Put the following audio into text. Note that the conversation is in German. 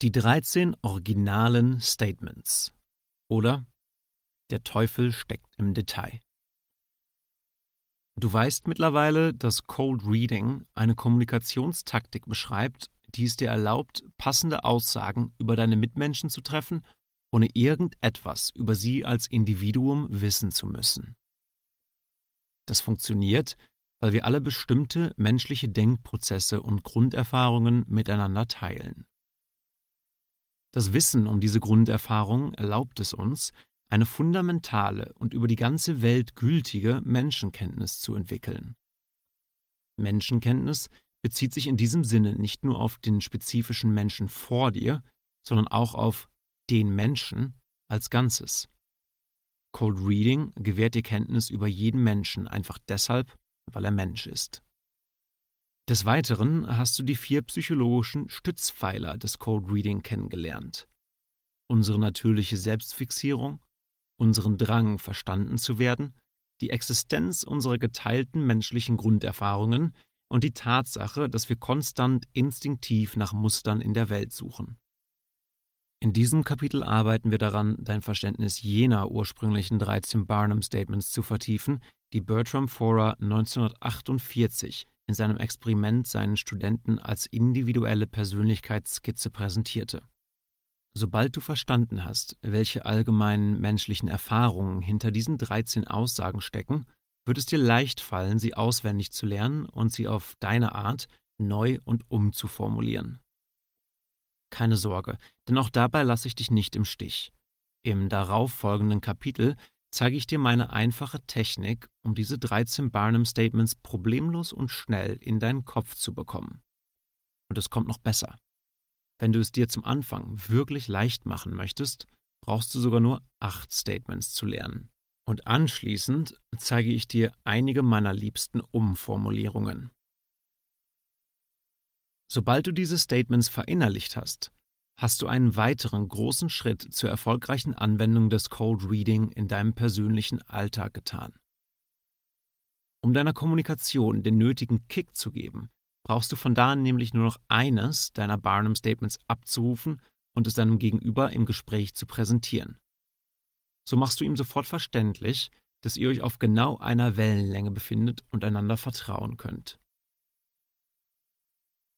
Die 13 originalen Statements oder der Teufel steckt im Detail. Du weißt mittlerweile, dass Cold Reading eine Kommunikationstaktik beschreibt, die es dir erlaubt, passende Aussagen über deine Mitmenschen zu treffen, ohne irgendetwas über sie als Individuum wissen zu müssen. Das funktioniert, weil wir alle bestimmte menschliche Denkprozesse und Grunderfahrungen miteinander teilen. Das Wissen um diese Grunderfahrung erlaubt es uns, eine fundamentale und über die ganze Welt gültige Menschenkenntnis zu entwickeln. Menschenkenntnis bezieht sich in diesem Sinne nicht nur auf den spezifischen Menschen vor dir, sondern auch auf den Menschen als Ganzes. Cold Reading gewährt dir Kenntnis über jeden Menschen einfach deshalb, weil er Mensch ist. Des Weiteren hast du die 4 psychologischen Stützpfeiler des Cold Reading kennengelernt: unsere natürliche Selbstfixierung, unseren Drang, verstanden zu werden, die Existenz unserer geteilten menschlichen Grunderfahrungen und die Tatsache, dass wir konstant instinktiv nach Mustern in der Welt suchen. In diesem Kapitel arbeiten wir daran, dein Verständnis jener ursprünglichen 13 Barnum-Statements zu vertiefen, die Bertram Forer 1948 in seinem Experiment seinen Studenten als individuelle Persönlichkeitsskizze präsentierte. Sobald du verstanden hast, welche allgemeinen menschlichen Erfahrungen hinter diesen 13 Aussagen stecken, wird es dir leicht fallen, sie auswendig zu lernen und sie auf deine Art neu und umzuformulieren. Keine Sorge, denn auch dabei lasse ich dich nicht im Stich. Im darauffolgenden Kapitel zeige ich dir meine einfache Technik, um diese 13 Barnum-Statements problemlos und schnell in deinen Kopf zu bekommen. Und es kommt noch besser. Wenn du es dir zum Anfang wirklich leicht machen möchtest, brauchst du sogar nur 8 Statements zu lernen. Und anschließend zeige ich dir einige meiner liebsten Umformulierungen. Sobald du diese Statements verinnerlicht hast, hast du einen weiteren großen Schritt zur erfolgreichen Anwendung des Cold Reading in deinem persönlichen Alltag getan. Um deiner Kommunikation den nötigen Kick zu geben, brauchst du von da an nämlich nur noch eines deiner Barnum Statements abzurufen und es deinem Gegenüber im Gespräch zu präsentieren. So machst du ihm sofort verständlich, dass ihr euch auf genau einer Wellenlänge befindet und einander vertrauen könnt.